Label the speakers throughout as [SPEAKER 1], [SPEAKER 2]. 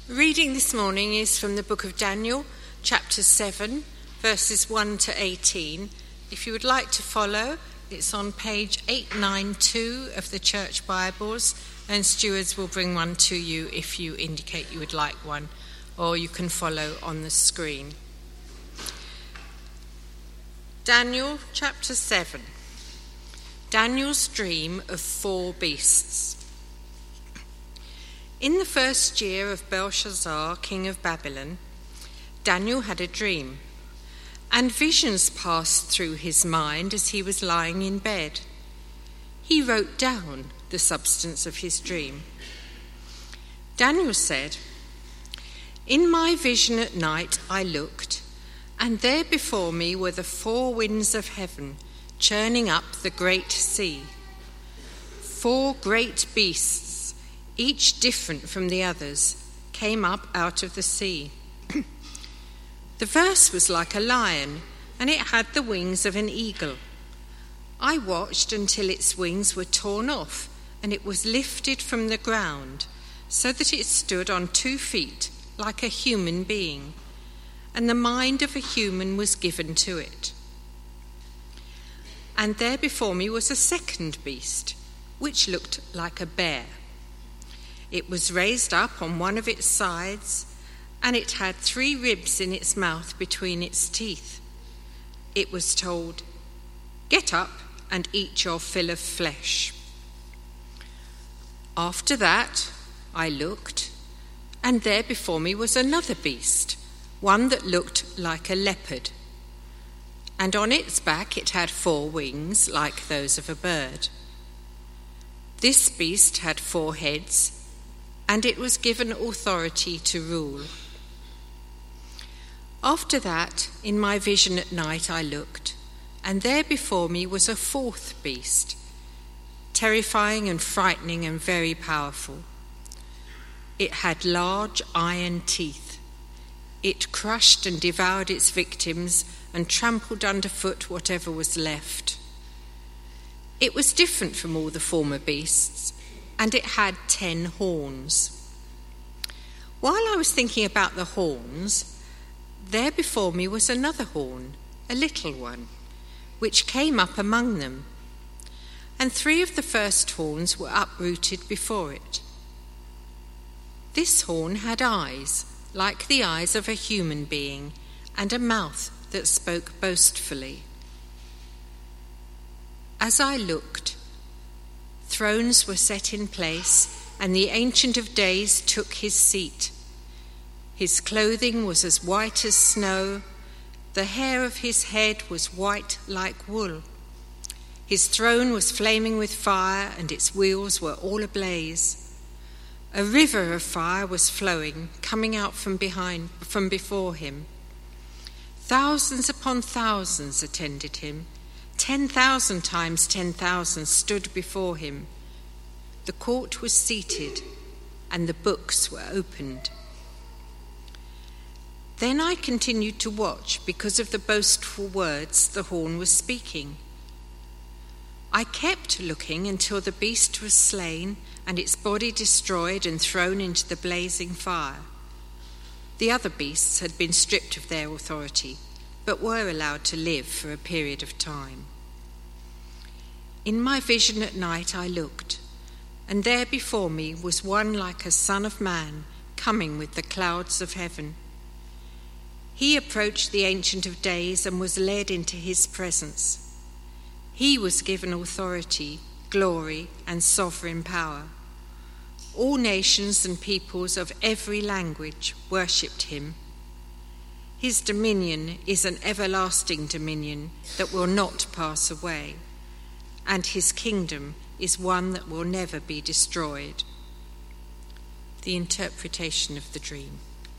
[SPEAKER 1] Reading this morning is from the book of Daniel, chapter 7, verses 1 to 18. If you would like to follow, it's on page 892 of the church Bibles, and stewards will bring one to you if you indicate you would like one, or you can follow on the screen. Daniel, chapter 7. Daniel's dream of 4 beasts. In the first year of Belshazzar, king of Babylon, Daniel had a dream, and visions passed through his mind as he was lying in bed. He wrote down the substance of his dream. Daniel said, "In my vision at night I looked, and there before me were the 4 winds of heaven, churning up the great sea. 4 great beasts, each different from the others, came up out of the sea. The first was like a lion, and it had the wings of an eagle. I watched until its wings were torn off, and it was lifted from the ground, so that it stood on 2 feet, like a human being, and the mind of a human was given to it. And there before me was a second beast, which looked like a bear. It was raised up on one of its sides, and it had 3 ribs in its mouth between its teeth. It was told, 'Get up and eat your fill of flesh.' After that I looked, and there before me was another beast, one that looked like a leopard. And on its back it had 4 wings like those of a bird. This beast had 4 heads, and it was given authority to rule. After that, in my vision at night I looked, and there before me was a 4th beast, terrifying and frightening and very powerful. It had large iron teeth. It crushed and devoured its victims and trampled underfoot whatever was left. It was different from all the former beasts, and it had 10 horns. While I was thinking about the horns, there before me was another horn, a little one, which came up among them, and 3 of the first horns were uprooted before it. This horn had eyes, like the eyes of a human being, and a mouth that spoke boastfully. As I looked, thrones were set in place, and the Ancient of Days took his seat. His clothing was as white as snow. The hair of his head was white like wool. His throne was flaming with fire, and its wheels were all ablaze. A river of fire was flowing, coming out from before him. Thousands upon thousands attended him. 10,000 times 10,000 stood before him. The court was seated, and the books were opened. Then I continued to watch because of the boastful words the horn was speaking. I kept looking until the beast was slain and its body destroyed and thrown into the blazing fire. The other beasts had been stripped of their authority, but were allowed to live for a period of time. In my vision at night I looked, and there before me was one like a son of man coming with the clouds of heaven. He approached the Ancient of Days and was led into his presence. He was given authority, glory, and sovereign power. All nations and peoples of every language worshipped him. His dominion is an everlasting dominion that will not pass away, and his kingdom is one that will never be destroyed." The interpretation of the dream.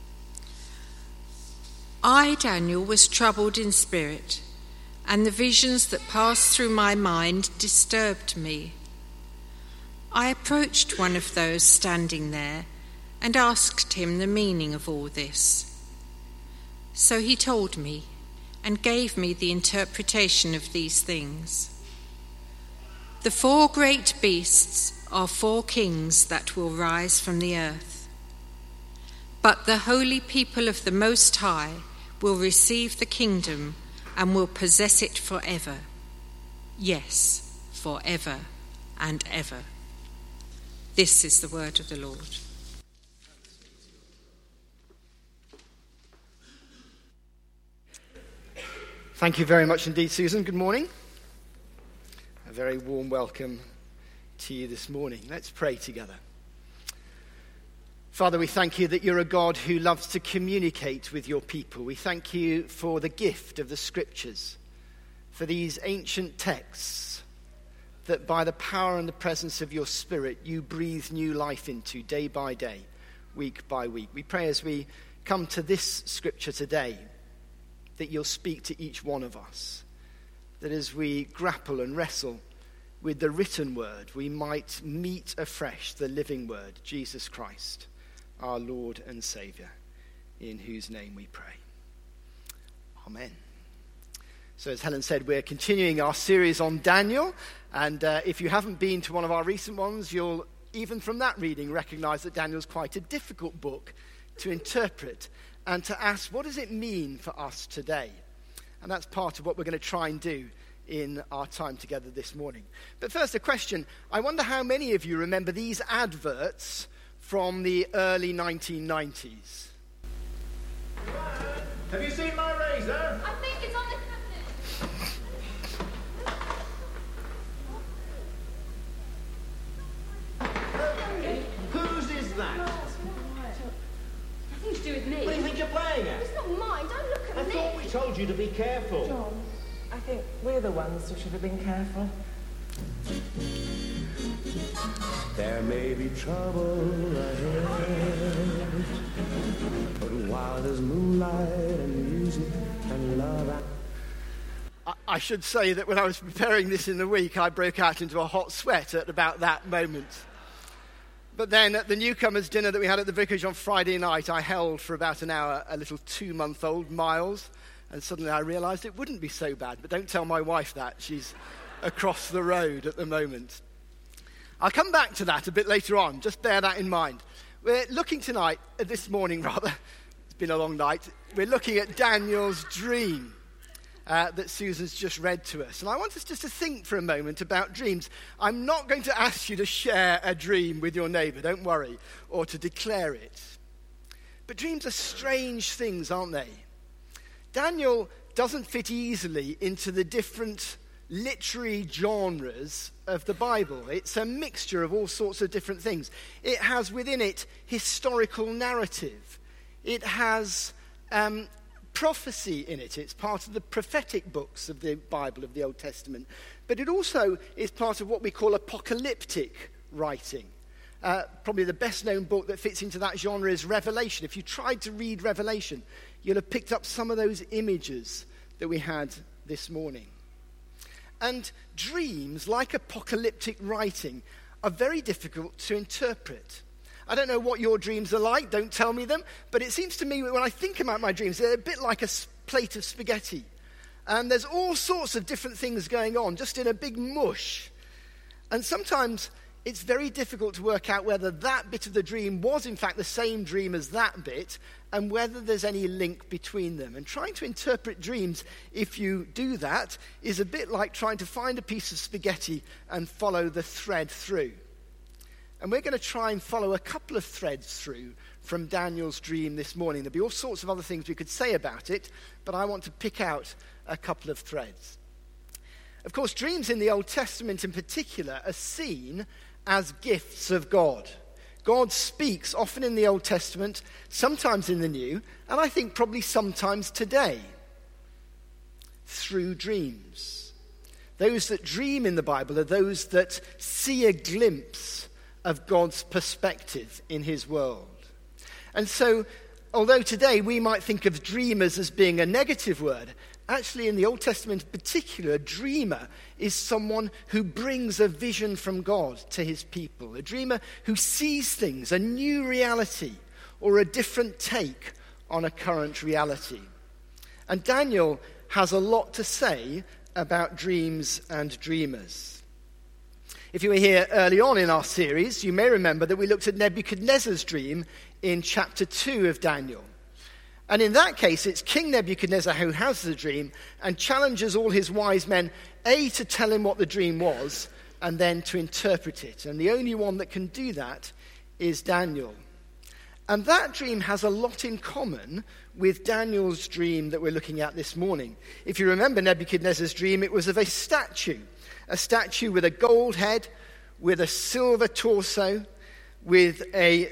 [SPEAKER 1] I, Daniel, was troubled in spirit, and the visions that passed through my mind disturbed me. I approached one of those standing there and asked him the meaning of all this. So he told me and gave me the interpretation of these things. The 4 great beasts are 4 kings that will rise from the earth. But the holy people of the Most High will receive the kingdom and will possess it forever. Yes, forever and ever. This is the word of the Lord.
[SPEAKER 2] Thank you very much indeed, Susan. Good morning. A very warm welcome to you this morning. Let's pray together. Father, we thank you that you're a God who loves to communicate with your people. We thank you for the gift of the Scriptures, for these ancient texts that by the power and the presence of your Spirit you breathe new life into day by day, week by week. We pray as we come to this Scripture today that you'll speak to each one of us, that as we grapple and wrestle with the written word, we might meet afresh the living word, Jesus Christ, our Lord and Saviour, in whose name we pray. Amen. So as Helen said, we're continuing our series on Daniel, and if you haven't been to one of our recent ones, you'll, even from that reading, recognise that Daniel's quite a difficult book to interpret and to ask, what does it mean for us today? And that's part of what we're going to try and do in our time together this morning. But first, a question. I wonder how many of you remember these adverts from the early 1990s.
[SPEAKER 3] Have you seen my razor?
[SPEAKER 4] I think it's on the
[SPEAKER 3] cabinet. Whose is that?
[SPEAKER 4] Nothing to do with me.
[SPEAKER 3] What do you think you're playing at?
[SPEAKER 4] It's not mine. Don't look at
[SPEAKER 3] I
[SPEAKER 4] me.
[SPEAKER 3] thought we told you to be careful.
[SPEAKER 5] John, I think we're the ones who should have been careful.
[SPEAKER 6] There may be trouble ahead, but while there's moonlight and music and love.
[SPEAKER 2] I should say that when I was preparing this in the week, I broke out into a hot sweat at about that moment. But then at the newcomers' dinner that we had at the vicarage on Friday night, I held for about an hour a little 2-month-old, Miles, and suddenly I realised it wouldn't be so bad. But don't tell my wife that. She's across the road at the moment. I'll come back to that a bit later on. Just bear that in mind. We're looking tonight, this morning rather, it's been a long night, we're looking at Daniel's dream that Susan's just read to us. And I want us just to think for a moment about dreams. I'm not going to ask you to share a dream with your neighbour, don't worry, or to declare it. But dreams are strange things, aren't they? Daniel doesn't fit easily into the different literary genres of the Bible. It's a mixture of all sorts of different things. It has within it historical narrative. It has prophecy in it. It's part of the prophetic books of the Bible, of the Old Testament. But it also is part of what we call apocalyptic writing. Probably the best known book that fits into that genre is Revelation. If you tried to read Revelation, you'll have picked up some of those images that we had this morning. And dreams, like apocalyptic writing, are very difficult to interpret. I don't know what your dreams are like, don't tell me them, but it seems to me when I think about my dreams, they're a bit like a plate of spaghetti. And there's all sorts of different things going on, just in a big mush. And sometimes it's very difficult to work out whether that bit of the dream was in fact the same dream as that bit, and whether there's any link between them. And trying to interpret dreams, if you do that, is a bit like trying to find a piece of spaghetti and follow the thread through. And we're going to try and follow a couple of threads through from Daniel's dream this morning. There'll be all sorts of other things we could say about it, but I want to pick out a couple of threads. Of course, dreams in the Old Testament in particular are seen as gifts of God. God speaks often in the Old Testament, sometimes in the New, and I think probably sometimes today, through dreams. Those that dream in the Bible are those that see a glimpse of God's perspective in his world. And so, although today we might think of dreamers as being a negative word, actually in the Old Testament in particular, a dreamer is someone who brings a vision from God to his people. A dreamer who sees things, a new reality, or a different take on a current reality. And Daniel has a lot to say about dreams and dreamers. If you were here early on in our series, you may remember that we looked at Nebuchadnezzar's dream in chapter 2 of Daniel. And in that case, it's King Nebuchadnezzar who has the dream and challenges all his wise men, A, to tell him what the dream was, and then to interpret it. And the only one that can do that is Daniel. And that dream has a lot in common with Daniel's dream that we're looking at this morning. If you remember Nebuchadnezzar's dream, it was of a statue with a gold head, with a silver torso, with a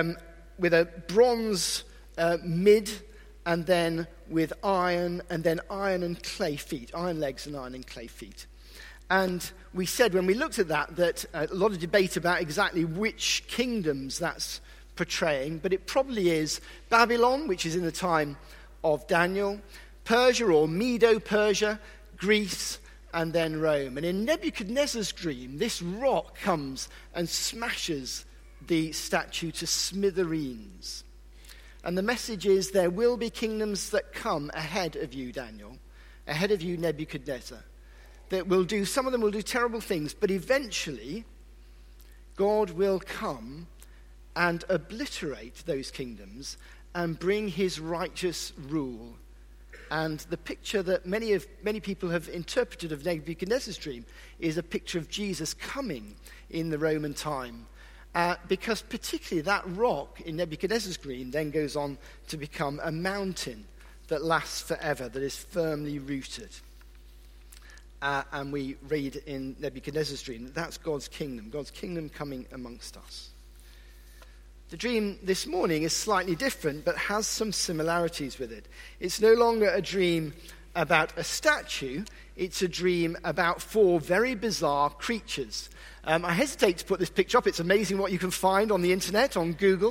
[SPEAKER 2] bronze mid, and then with iron and clay feet, iron legs and iron and clay feet. And we said when we looked at that a lot of debate about exactly which kingdoms that's portraying, but it probably is Babylon, which is in the time of Daniel, Persia or Medo-Persia, Greece, and then Rome. And in Nebuchadnezzar's dream, this rock comes and smashes the statue to smithereens. And the message is there will be kingdoms that come ahead of you, Daniel, ahead of you, Nebuchadnezzar, that will do, some of them will do terrible things, but eventually God will come and obliterate those kingdoms and bring his righteous rule. And the picture that many people have interpreted of Nebuchadnezzar's dream is a picture of Jesus coming in the Roman time. Because particularly that rock in Nebuchadnezzar's dream then goes on to become a mountain that lasts forever, that is firmly rooted. And we read in Nebuchadnezzar's dream that that's God's kingdom coming amongst us. The dream this morning is slightly different, but has some similarities with it. It's no longer a dream about a statue. It's a dream about 4 very bizarre creatures. I hesitate to put this picture up. It's amazing what you can find on the internet, on Google.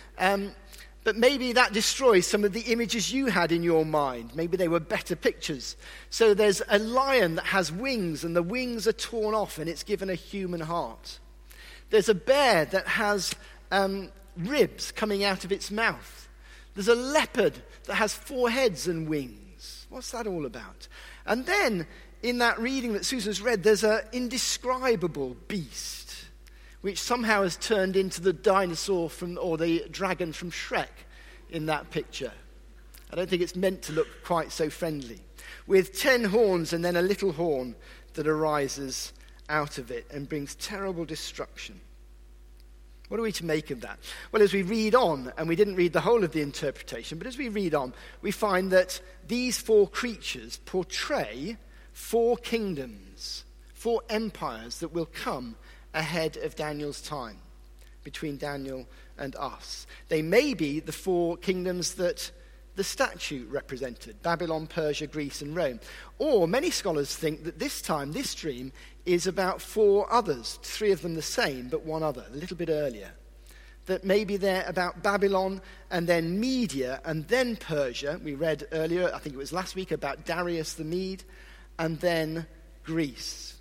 [SPEAKER 2] But maybe that destroys some of the images you had in your mind. Maybe they were better pictures. So there's a lion that has wings, and the wings are torn off, and it's given a human heart. There's a bear that has ribs coming out of its mouth. There's a leopard that has 4 heads and wings. What's that all about? And then, in that reading that Susan's read, there's an indescribable beast, which somehow has turned into the dinosaur or the dragon from Shrek in that picture. I don't think it's meant to look quite so friendly. With 10 horns and then a little horn that arises out of it and brings terrible destruction. What are we to make of that? Well, as we read on, and we didn't read the whole of the interpretation, but as we read on, we find that these 4 creatures portray 4 kingdoms, 4 empires that will come ahead of Daniel's time, between Daniel and us. They may be the 4 kingdoms that the statue represented, Babylon, Persia, Greece, and Rome. Or many scholars think that this time, this dream, is about 4 others, 3 of them the same, but one other, a little bit earlier. That maybe they're about Babylon, and then Media, and then Persia. We read earlier, I think it was last week, about Darius the Mede, and then Greece.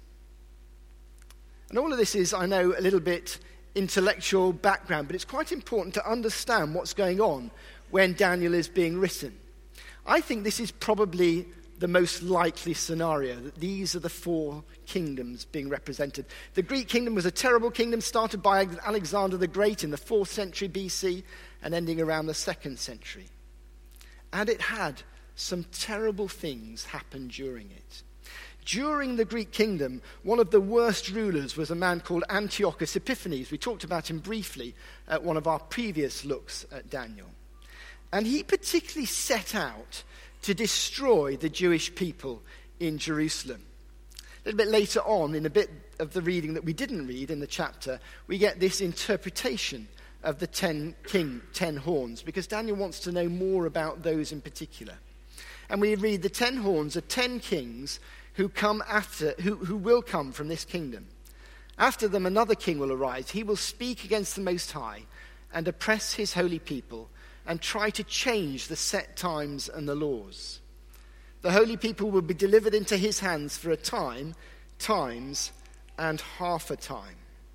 [SPEAKER 2] And all of this is, I know, a little bit intellectual background, but it's quite important to understand what's going on when Daniel is being written. I think this is probably the most likely scenario, that these are the 4 kingdoms being represented. The Greek kingdom was a terrible kingdom started by Alexander the Great in the 4th century BC and ending around the 2nd century. And it had some terrible things happen during it. During the Greek kingdom, one of the worst rulers was a man called Antiochus Epiphanes. We talked about him briefly at one of our previous looks at Daniel. And he particularly set out to destroy the Jewish people in Jerusalem. A little bit later on, in a bit of the reading that we didn't read in the chapter, we get this interpretation of the 10 horns, because Daniel wants to know more about those in particular. And we read the 10 horns are 10 kings who will come from this kingdom. After them another king will arise. He will speak against the Most High and oppress his holy people and try to change the set times and the laws. The holy people will be delivered into his hands for a time, times, and half a time.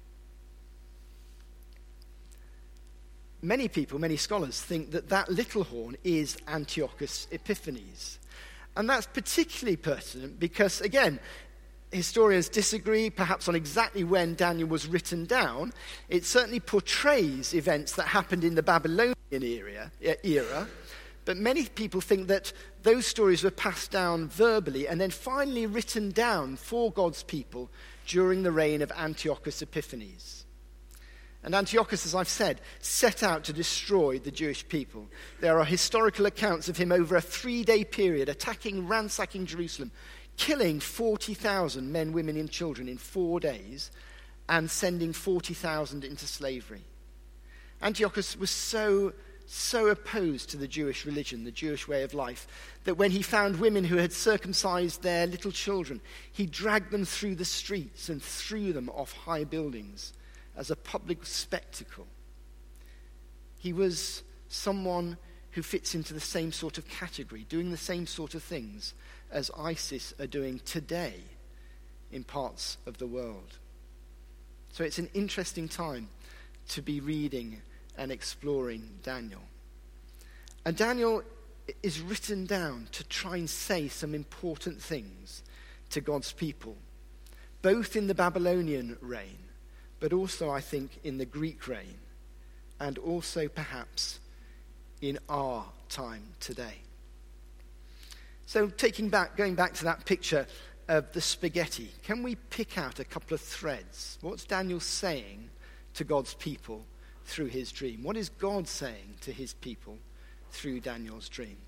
[SPEAKER 2] Many people, many scholars think that little horn is Antiochus Epiphanes. And that's particularly pertinent because, again, historians disagree perhaps on exactly when Daniel was written down. It certainly portrays events that happened in the Babylonian era, but many people think that those stories were passed down verbally and then finally written down for God's people during the reign of Antiochus Epiphanes. And Antiochus, as I've said, set out to destroy the Jewish people. There are historical accounts of him over a 3-day period, ransacking Jerusalem, killing 40,000 men, women, and children in 4 days, and sending 40,000 into slavery. Antiochus was so opposed to the Jewish religion, the Jewish way of life, that when he found women who had circumcised their little children, he dragged them through the streets and threw them off high buildings as a public spectacle. He was someone who fits into the same sort of category, doing the same sort of things as ISIS are doing today in parts of the world. So it's an interesting time to be reading and exploring Daniel. And Daniel is written down to try and say some important things to God's people, both in the Babylonian reign, but also, I think, in the Greek reign, and also perhaps in our time today. So going back to that picture of the spaghetti, can we pick out a couple of threads? What's Daniel saying to God's people through his dream? What is God saying to his people through Daniel's dream?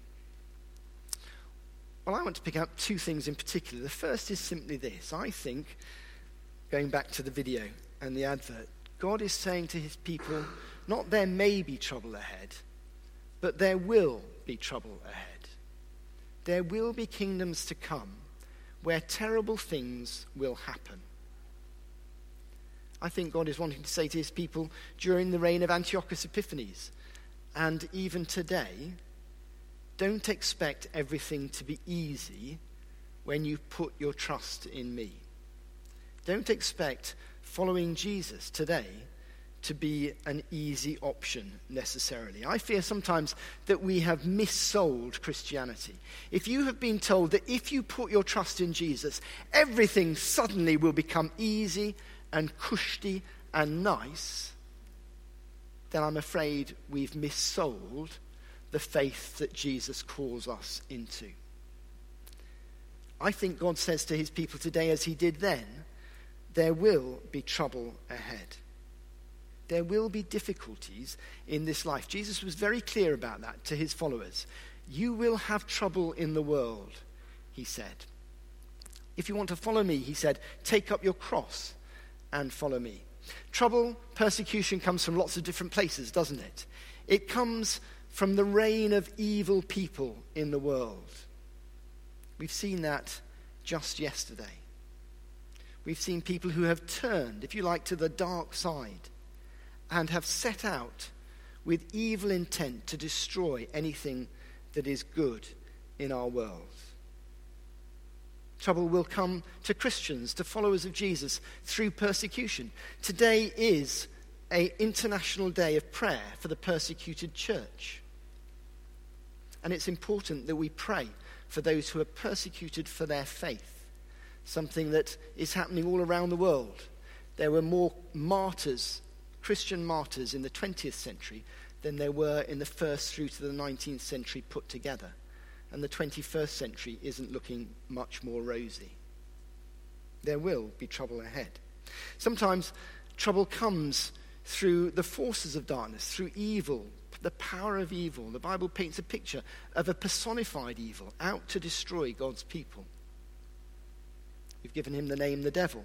[SPEAKER 2] Well, I want to pick out 2 things in particular. The first is simply this. I think, going back to the video and the advert, God is saying to his people, not there may be trouble ahead, but there will be trouble ahead. There will be kingdoms to come where terrible things will happen. I think God is wanting to say to his people during the reign of Antiochus Epiphanes, and even today, don't expect everything to be easy when you put your trust in me. Don't expect following Jesus today to be an easy option necessarily. I fear sometimes that we have missold Christianity. If you have been told that if you put your trust in Jesus, everything suddenly will become easy and cushy and nice, then I'm afraid we've missold the faith that Jesus calls us into. I think God says to his people today, as he did then, there will be trouble ahead. There will be difficulties in this life. Jesus was very clear about that to his followers. You will have trouble in the world, he said. If you want to follow me, he said, take up your cross and follow me. Trouble, persecution comes from lots of different places, doesn't it? It comes from the reign of evil people in the world. We've seen that just yesterday. We've seen people who have turned, if you like, to the dark side and have set out with evil intent to destroy anything that is good in our world. Trouble will come to Christians, to followers of Jesus, through persecution. Today is an international day of prayer for the persecuted church. And it's important that we pray for those who are persecuted for their faith, something that is happening all around the world. There were more martyrs, Christian martyrs, in the 20th century than there were in the first through to the 19th century put together. And the 21st century isn't looking much more rosy. There will be trouble ahead. Sometimes trouble comes through the forces of darkness, through evil, the power of evil. The Bible paints a picture of a personified evil out to destroy God's people. We've given him the name the devil.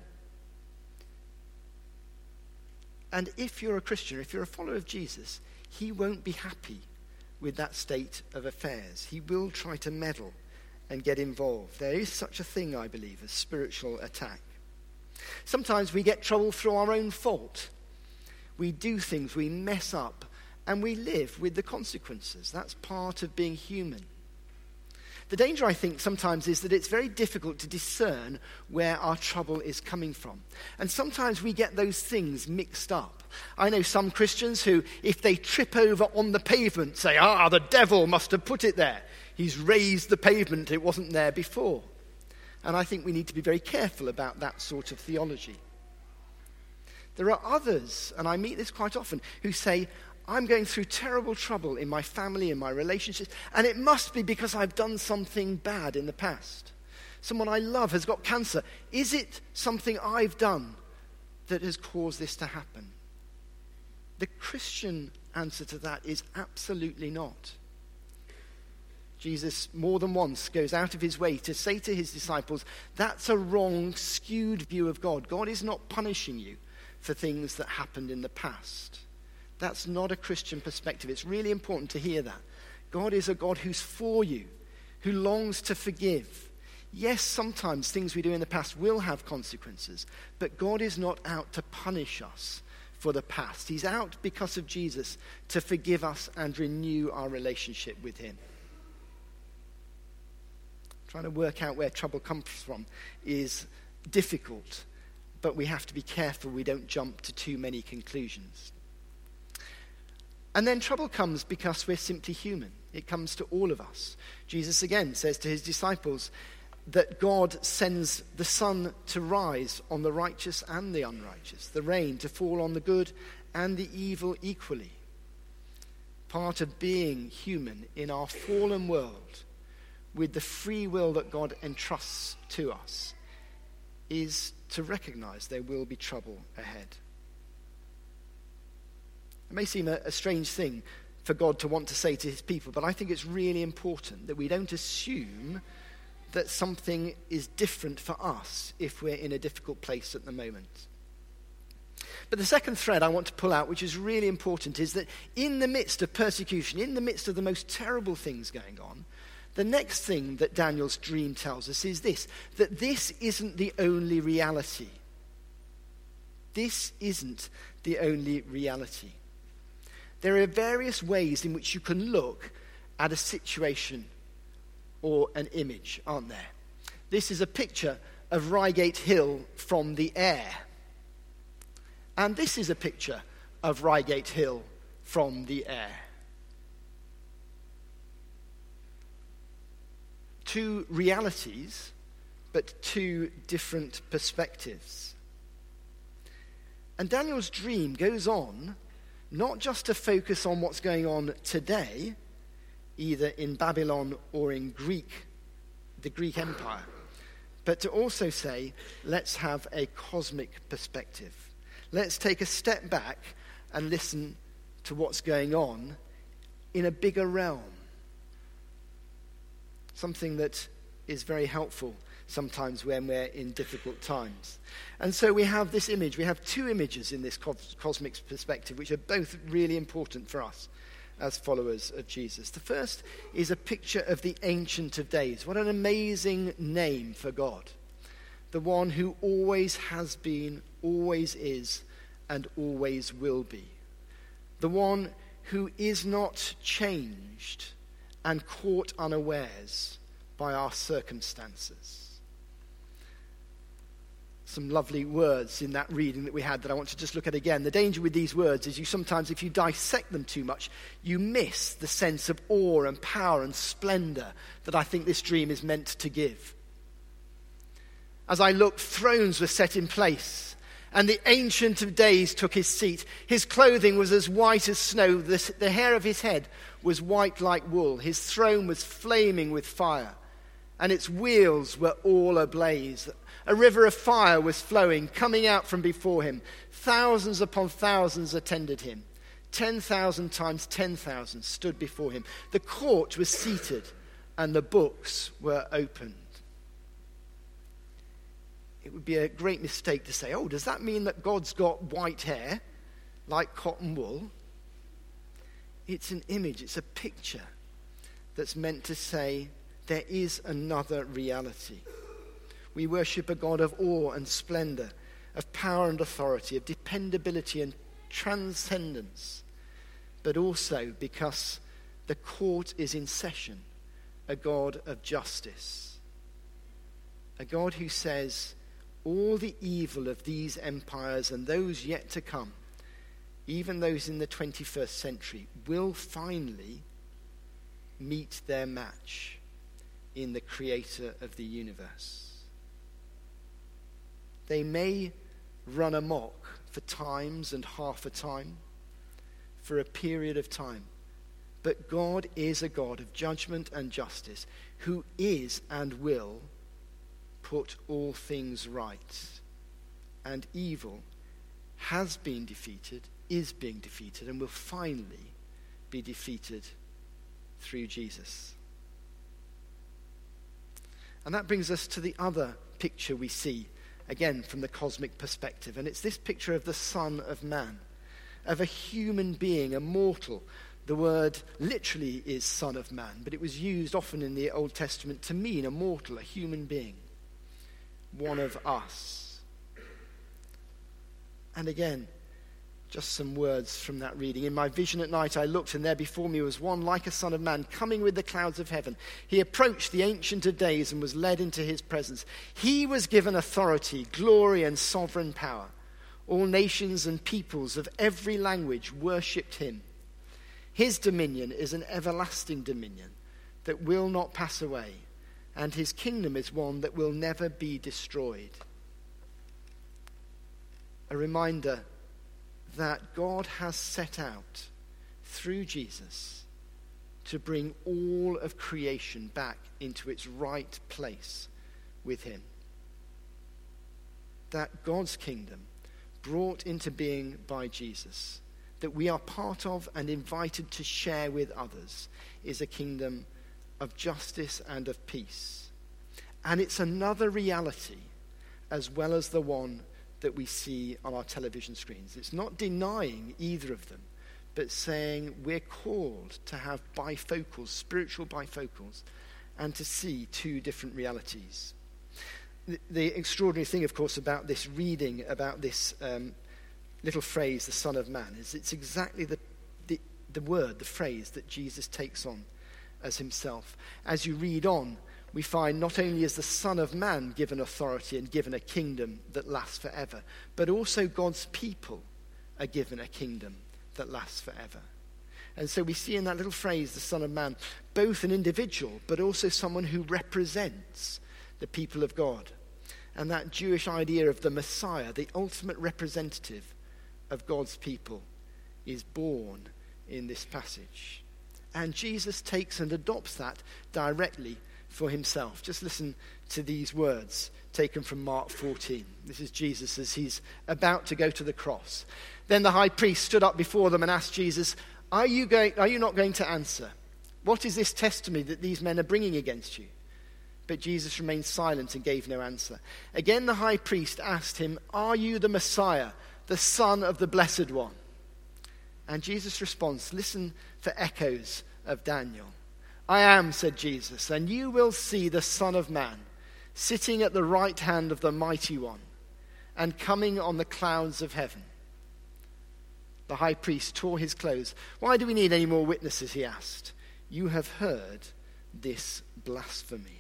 [SPEAKER 2] And if you're a Christian, if you're a follower of Jesus, he won't be happy with that state of affairs. He will try to meddle and get involved. There is such a thing, I believe, as spiritual attack. Sometimes we get trouble through our own fault. We do things, we mess up, and we live with the consequences. That's part of being human. The danger, I think, sometimes is that it's very difficult to discern where our trouble is coming from. And sometimes we get those things mixed up. I know some Christians who, if they trip over on the pavement, say, the devil must have put it there. He's raised the pavement, it wasn't there before. And I think we need to be very careful about that sort of theology. There are others, and I meet this quite often, who say, I'm going through terrible trouble in my family, in my relationships, and it must be because I've done something bad in the past. Someone I love has got cancer. Is it something I've done that has caused this to happen? The Christian answer to that is absolutely not. Jesus more than once goes out of his way to say to his disciples, that's a wrong, skewed view of God. God is not punishing you for things that happened in the past. That's not a Christian perspective. It's really important to hear that. God is a God who's for you, who longs to forgive. Yes, sometimes things we do in the past will have consequences, but God is not out to punish us for the past. He's out because of Jesus to forgive us and renew our relationship with him. Trying to work out where trouble comes from is difficult, but we have to be careful we don't jump to too many conclusions. And then trouble comes because we're simply human. It comes to all of us. Jesus again says to his disciples that God sends the sun to rise on the righteous and the unrighteous, the rain to fall on the good and the evil equally. Part of being human in our fallen world with the free will that God entrusts to us is to recognize there will be trouble ahead. It may seem a strange thing for God to want to say to his people, but I think it's really important that we don't assume that something is different for us if we're in a difficult place at the moment. But the second thread I want to pull out, which is really important, is that in the midst of persecution, in the midst of the most terrible things going on, the next thing that Daniel's dream tells us is this, that this isn't the only reality. This isn't the only reality. There are various ways in which you can look at a situation or an image, aren't there? This is a picture of Reigate Hill from the air. And this is a picture of Reigate Hill from the air. Two realities, but two different perspectives. And Daniel's dream goes on not just to focus on what's going on today, either in Babylon or in the Greek Empire, but to also say, let's have a cosmic perspective. Let's take a step back and listen to what's going on in a bigger realm. Something that is very helpful sometimes when we're in difficult times. And so we have this image. We have two images in this cosmic perspective, which are both really important for us as followers of Jesus. The first is a picture of the Ancient of Days. What an amazing name for God. The one who always has been, always is, and always will be. The one who is not changed and caught unawares by our circumstances. Some lovely words in that reading that we had that I want to just look at again. The danger with these words is you sometimes, if you dissect them too much, you miss the sense of awe and power and splendor that I think this dream is meant to give. As I looked, thrones were set in place, and the Ancient of Days took his seat. His clothing was as white as snow. The hair of his head was white like wool. His throne was flaming with fire, and its wheels were all ablaze. A river of fire was flowing, coming out from before him. Thousands upon thousands attended him. 10,000 times 10,000 stood before him. The court was seated, and the books were opened. It would be a great mistake to say, oh, does that mean that God's got white hair, like cotton wool? It's an image, it's a picture that's meant to say there is another reality. We worship a God of awe and splendor, of power and authority, of dependability and transcendence, but also, because the court is in session, a God of justice. A God who says all the evil of these empires and those yet to come, even those in the 21st century, will finally meet their match in the creator of the universe. They may run amok for times and half a time, for a period of time. But God is a God of judgment and justice, who is and will put all things right. And evil has been defeated, is being defeated, and will finally be defeated through Jesus. And that brings us to the other picture we see, again from the cosmic perspective. And it's this picture of the Son of Man, of a human being, a mortal. The word literally is Son of Man, but it was used often in the Old Testament to mean a mortal, a human being, one of us. And again, just some words from that reading. In my vision at night I looked, and there before me was one like a son of man, coming with the clouds of heaven. He approached the Ancient of Days and was led into his presence. He was given authority, glory, and sovereign power. All nations and peoples of every language worshipped him. His dominion is an everlasting dominion that will not pass away, and his kingdom is one that will never be destroyed. A reminder that God has set out through Jesus to bring all of creation back into its right place with him. That God's kingdom, brought into being by Jesus, that we are part of and invited to share with others, is a kingdom of justice and of peace. And it's another reality as well as the one that we see on our television screens. It's not denying either of them, but saying we're called to have bifocals, spiritual bifocals, and to see two different realities. The extraordinary thing, of course, about this reading, about this little phrase, the Son of Man, is it's exactly the word, the phrase that Jesus takes on as himself. As you read on, we find not only is the Son of Man given authority and given a kingdom that lasts forever, but also God's people are given a kingdom that lasts forever. And so we see in that little phrase, the Son of Man, both an individual, but also someone who represents the people of God. And that Jewish idea of the Messiah, the ultimate representative of God's people, is born in this passage. And Jesus takes and adopts that directly for himself. Just listen to these words taken from Mark 14. This is Jesus as he's about to go to the cross. Then the high priest stood up before them and asked Jesus, Are you not going to answer? What is this testimony that these men are bringing against you? But Jesus remained silent and gave no answer. Again the high priest asked him, Are you the Messiah, the Son of the Blessed One? And Jesus' response, listen for echoes of Daniel. I am, said Jesus, and you will see the Son of Man sitting at the right hand of the Mighty One and coming on the clouds of heaven. The high priest tore his clothes. Why do we need any more witnesses, he asked. You have heard this blasphemy.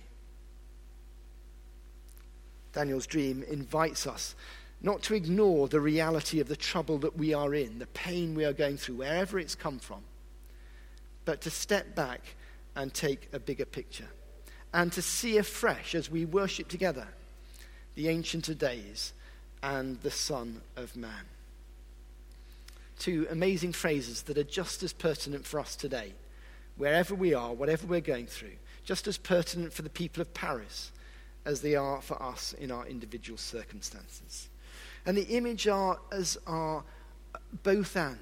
[SPEAKER 2] Daniel's dream invites us not to ignore the reality of the trouble that we are in, the pain we are going through, wherever it's come from, but to step back and take a bigger picture, and to see afresh as we worship together the Ancient of Days and the Son of Man. Two amazing phrases that are just as pertinent for us today, wherever we are, whatever we're going through, just as pertinent for the people of Paris as they are for us in our individual circumstances. And the image are both and.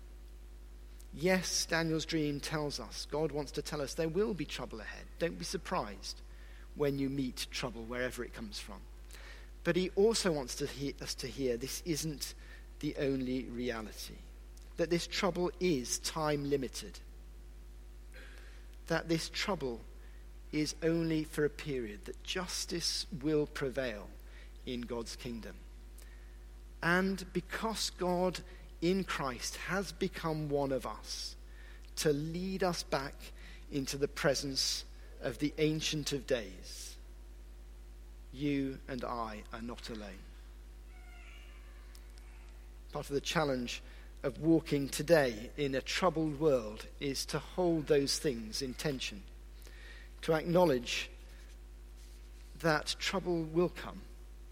[SPEAKER 2] Yes, Daniel's dream tells us, God wants to tell us there will be trouble ahead. Don't be surprised when you meet trouble, wherever it comes from. But he also wants us to hear this isn't the only reality. That this trouble is time limited. That this trouble is only for a period. That justice will prevail in God's kingdom. And because God in Christ has become one of us, to lead us back into the presence of the Ancient of Days, you and I are not alone. Part of the challenge of walking today in a troubled world is to hold those things in tension, to acknowledge that trouble will come,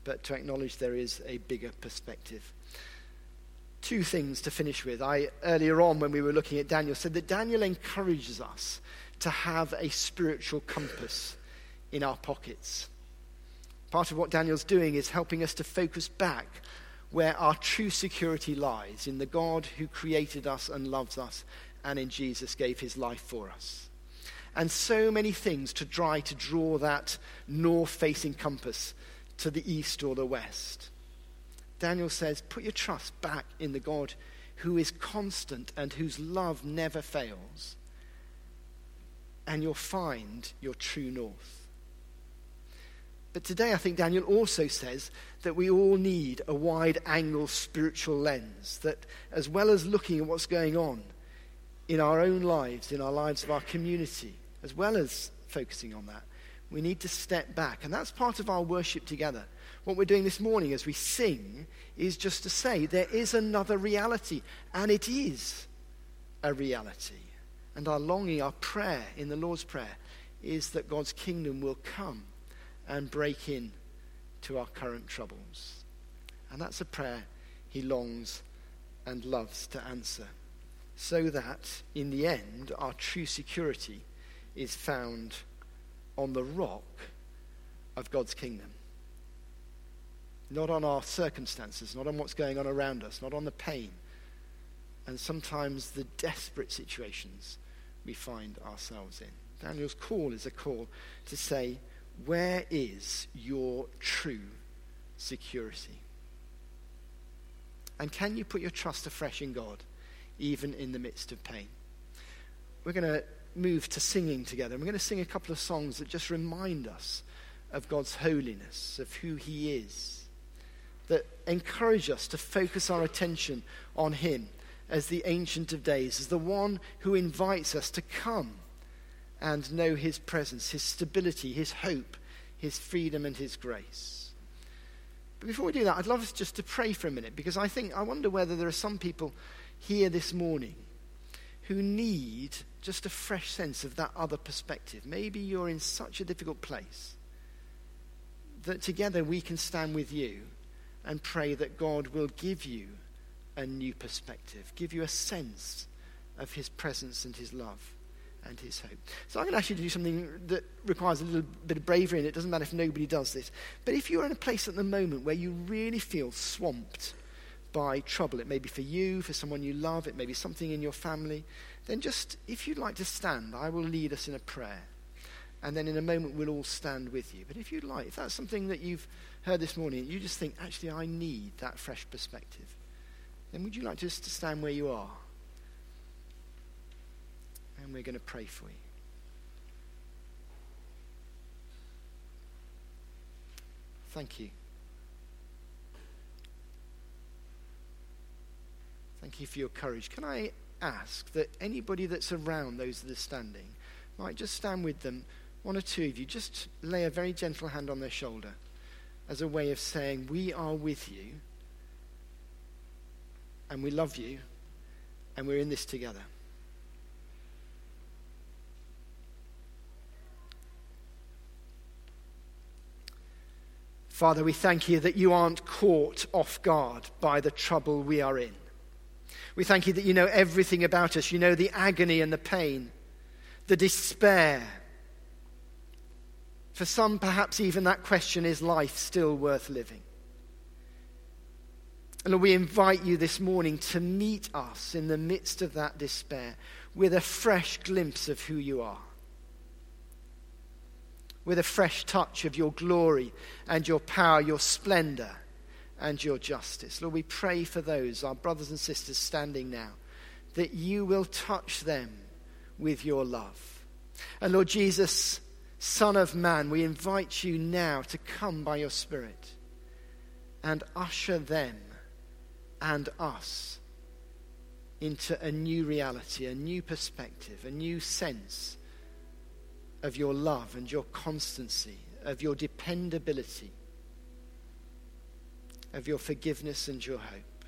[SPEAKER 2] but to acknowledge there is a bigger perspective. Two things to finish with. Earlier on when we were looking at Daniel, said that Daniel encourages us to have a spiritual compass in our pockets. Part of what Daniel's doing is helping us to focus back where our true security lies, in the God who created us and loves us, and in Jesus gave his life for us. And so many things to try to draw that north-facing compass to the east or the west. Daniel says, put your trust back in the God who is constant and whose love never fails, and you'll find your true north. But today I think Daniel also says that we all need a wide-angle spiritual lens, that as well as looking at what's going on in our own lives, in our lives of our community, as well as focusing on that, we need to step back. And that's part of our worship together. What we're doing this morning as we sing is just to say there is another reality, and it is a reality. And our longing, our prayer in the Lord's Prayer is that God's kingdom will come and break in to our current troubles. And that's a prayer he longs and loves to answer, so that in the end our true security is found on the rock of God's kingdom. Not on our circumstances, not on what's going on around us, not on the pain, and sometimes the desperate situations we find ourselves in. Daniel's call is a call to say, where is your true security? And can you put your trust afresh in God, even in the midst of pain? We're going to move to singing together. We're going to sing a couple of songs that just remind us of God's holiness, of who he is, that encourage us to focus our attention on him as the Ancient of Days, as the one who invites us to come and know his presence, his stability, his hope, his freedom and his grace. But before we do that, I'd love us just to pray for a minute, because I wonder whether there are some people here this morning who need just a fresh sense of that other perspective. Maybe you're in such a difficult place that together we can stand with you and pray that God will give you a new perspective, give you a sense of his presence and his love and his hope. So I'm going to ask you to do something that requires a little bit of bravery, and it doesn't matter if nobody does this. But if you're in a place at the moment where you really feel swamped by trouble, it may be for you, for someone you love, it may be something in your family, then just, if you'd like to stand, I will lead us in a prayer. And then in a moment we'll all stand with you. But if you'd like, if that's something that you've heard this morning, you just think, actually I need that fresh perspective, then would you like just to stand where you are? And we're going to pray for you. Thank you. Thank you for your courage. Can I ask that anybody that's around those that are standing might just stand with them, one or two of you, just lay a very gentle hand on their shoulder as a way of saying, we are with you, and we love you, and we're in this together. Father, we thank you that you aren't caught off guard by the trouble we are in. We thank you that you know everything about us. You know the agony and the pain, the despair. For some, perhaps even that question, is life still worth living? And Lord, we invite you this morning to meet us in the midst of that despair with a fresh glimpse of who you are, with a fresh touch of your glory and your power, your splendor and your justice. Lord, we pray for those, our brothers and sisters standing now, that you will touch them with your love. And Lord Jesus, Son of Man, we invite you now to come by your Spirit and usher them and us into a new reality, a new perspective, a new sense of your love and your constancy, of your dependability, of your forgiveness and your hope.